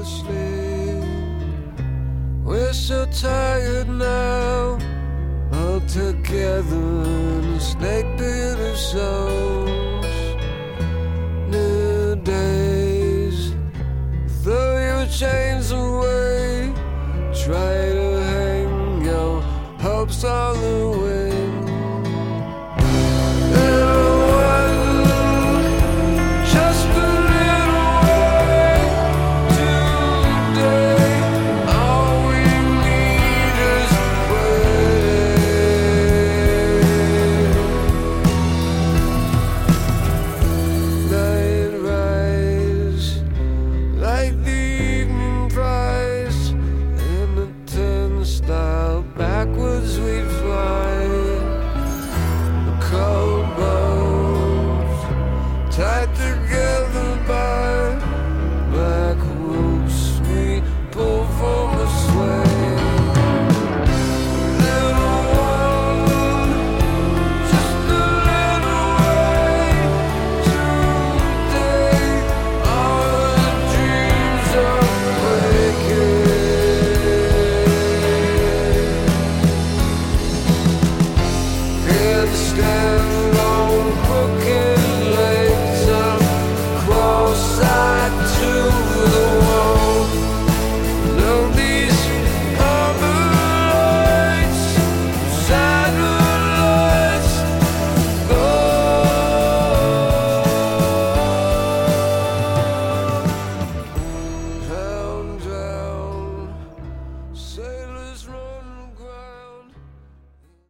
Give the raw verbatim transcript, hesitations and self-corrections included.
sleep. We're so tired now, all together in a snake pit of souls. New days, throw your chains away, try to hang your hopes all away.